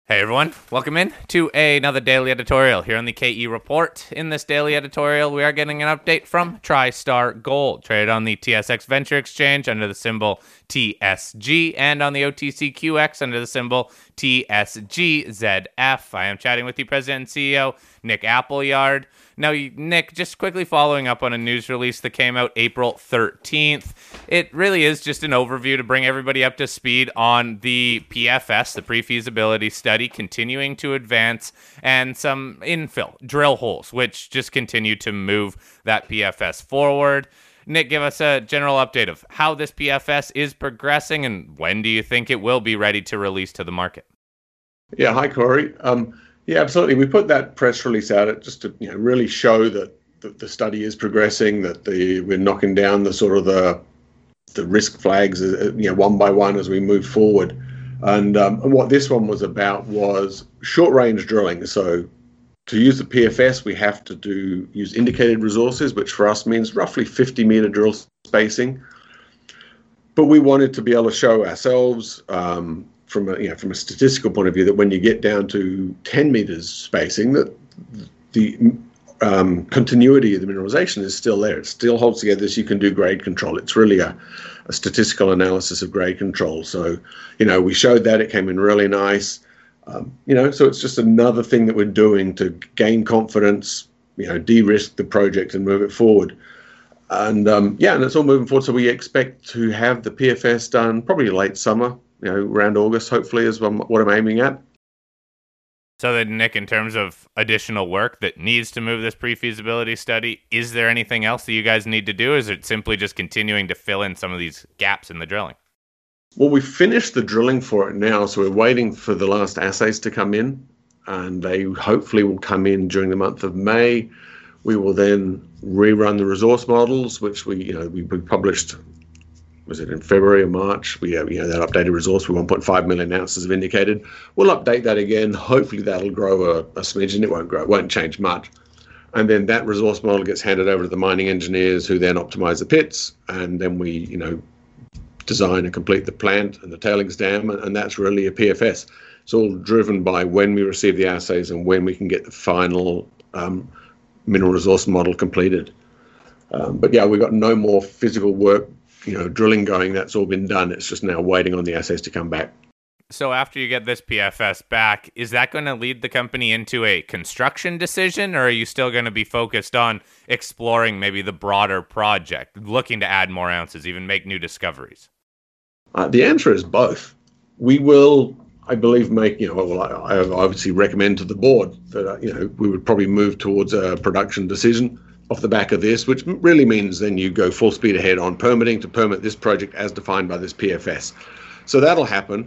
Hey everyone, welcome in to another daily editorial here on the KE Report. In this daily editorial, we are getting an update from TriStar Gold, traded on the TSX Venture Exchange under the symbol TSG and on the OTCQX under the symbol TSGZF. I am chatting with the President and CEO, Nick Appleyard. Now, Nick, just quickly following up on a news release that came out April 13th, it really is just an overview to bring everybody up to speed on the PFS, the pre-feasibility study, continuing to advance, and some infill drill holes, which just continue to move that PFS forward. Nick, give us a general update of how this PFS is progressing and when do you think it will be ready to release to the market? Yeah, hi, Corey. Yeah, absolutely. We put that press release out just to really show that the study is progressing, that we're knocking down the risk flags one by one as we move forward. And what this one was about was short range drilling. So to use the PFS, we have to use indicated resources, which for us means roughly 50-meter drill spacing. But we wanted to be able to show ourselves from a statistical point of view that when you get down to 10 meters spacing, that the continuity of the mineralization is still there. It still holds together, so you can do grade control. It's really a statistical analysis of grade control. So, we showed that. It came in really nice. So it's just another thing that we're doing to gain confidence, de-risk the project and move it forward. And and it's all moving forward. So we expect to have the PFS done probably late summer, around August, hopefully, is what I'm aiming at. So then, Nick, in terms of additional work that needs to move this pre-feasibility study, is there anything else that you guys need to do? Or is it simply just continuing to fill in some of these gaps in the drilling? Well, we finished the drilling for it now, so we're waiting for the last assays to come in, and they hopefully will come in during the month of May. We will then rerun the resource models, which we published, was it in February or March? We have that updated resource for 1.5 million ounces of indicated. We'll update that again. Hopefully that'll grow a smidgen. It won't change much. And then that resource model gets handed over to the mining engineers, who then optimize the pits, and then we design and complete the plant and the tailings dam, and that's really a PFS. It's all driven by when we receive the assays and when we can get the final mineral resource model completed. But yeah, we've got no more physical work, drilling going. That's all been done. It's just now waiting on the assays to come back. So after you get this PFS back, is that going to lead the company into a construction decision, or are you still going to be focused on exploring maybe the broader project, looking to add more ounces, even make new discoveries? The answer is both. We will, I believe, make, I obviously recommend to the board that, we would probably move towards a production decision off the back of this, which really means then you go full speed ahead on permitting to permit this project as defined by this PFS. So that'll happen.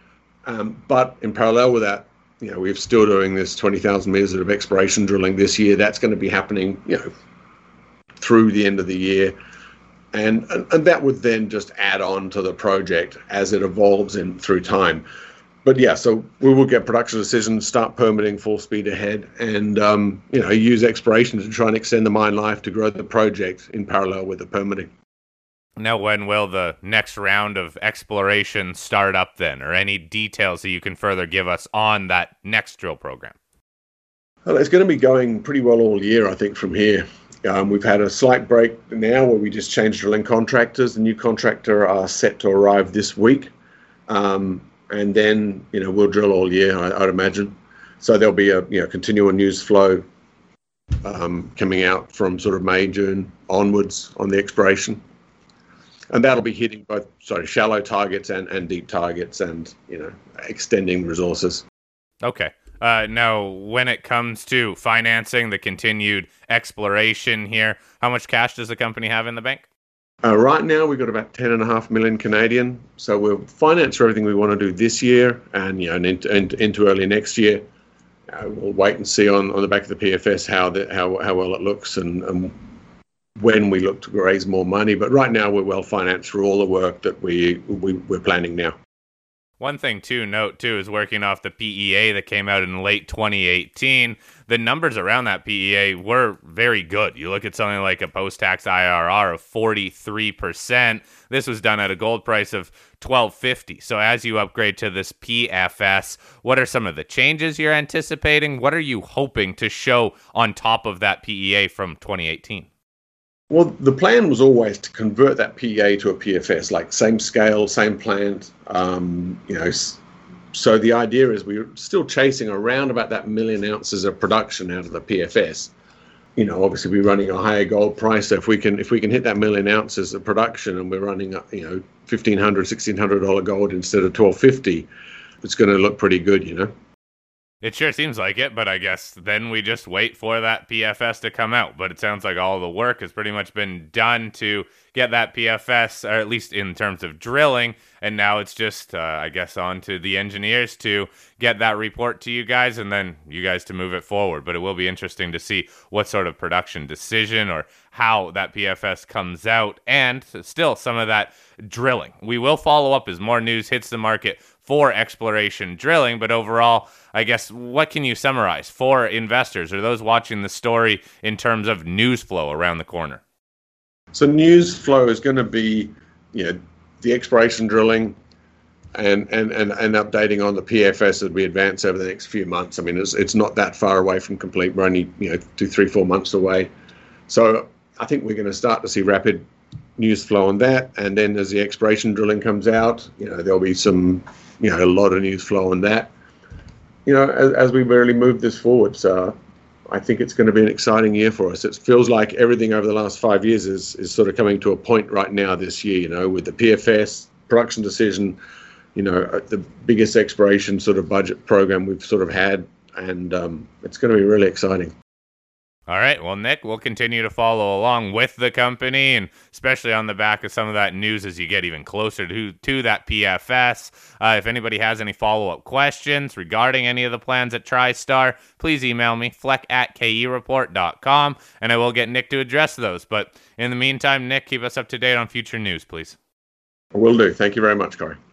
But in parallel with that, we're still doing this 20,000 meters of exploration drilling this year. That's going to be happening, through the end of the year. And that would then just add on to the project as it evolves through time. But yeah, so we will get production decisions, start permitting full speed ahead, and use exploration to try and extend the mine life to grow the project in parallel with the permitting. Now, when will the next round of exploration start up then, or any details that you can further give us on that next drill program? Well, it's going to be going pretty well all year, I think, from here. We've had a slight break now where we just changed drilling contractors. The new contractor are set to arrive this week. And then, we'll drill all year, I'd imagine. So there'll be a, continual news flow coming out from sort of May, June onwards on the exploration. And that'll be hitting both shallow targets and deep targets and, extending resources. Okay. Now, when it comes to financing the continued exploration here, how much cash does the company have in the bank? Right now, we've got about 10.5 million Canadian. So we'll finance for everything we want to do this year and into early next year. We'll wait and see on the back of the PFS how well it looks and when we look to raise more money. But right now, we're well financed for all the work that we're planning now. One thing to note, too, is working off the PEA that came out in late 2018, the numbers around that PEA were very good. You look at something like a post-tax IRR of 43%. This was done at a gold price of $1,250. So as you upgrade to this PFS, what are some of the changes you're anticipating? What are you hoping to show on top of that PEA from 2018? Well, the plan was always to convert that PEA to a PFS, like same scale, same plant. So the idea is we're still chasing around about that 1 million ounces of production out of the PFS. Obviously we're running a higher gold price. So if we can hit that 1 million ounces of production and we're running $1,500, $1,600 gold instead of $1,250, it's going to look pretty good. It sure seems like it, but I guess then we just wait for that PFS to come out. But it sounds like all the work has pretty much been done to get that PFS, or at least in terms of drilling. And now it's just, I guess, on to the engineers to get that report to you guys and then you guys to move it forward. But it will be interesting to see what sort of production decision or how that PFS comes out, and still some of that drilling. We will follow up as more news hits the market for exploration drilling, but overall, I guess, what can you summarize for investors or those watching the story in terms of news flow around the corner? So news flow is going to be, the exploration drilling and updating on the PFS as we advance over the next few months. I mean, it's not that far away from complete. We're only 2, 3, 4 months away. So I think we're going to start to see rapid news flow on that. And then as the exploration drilling comes out, there'll be a lot of news flow on that. As we really move this forward. So I think it's going to be an exciting year for us. It feels like everything over the last 5 years is sort of coming to a point right now this year, with the PFS, production decision, the biggest exploration sort of budget program we've sort of had. And it's going to be really exciting. All right. Well, Nick, we'll continue to follow along with the company, and especially on the back of some of that news as you get even closer to that PFS. If anybody has any follow-up questions regarding any of the plans at TriStar, please email me, fleck@kereport.com, and I will get Nick to address those. But in the meantime, Nick, keep us up to date on future news, please. I will do. Thank you very much, Corey.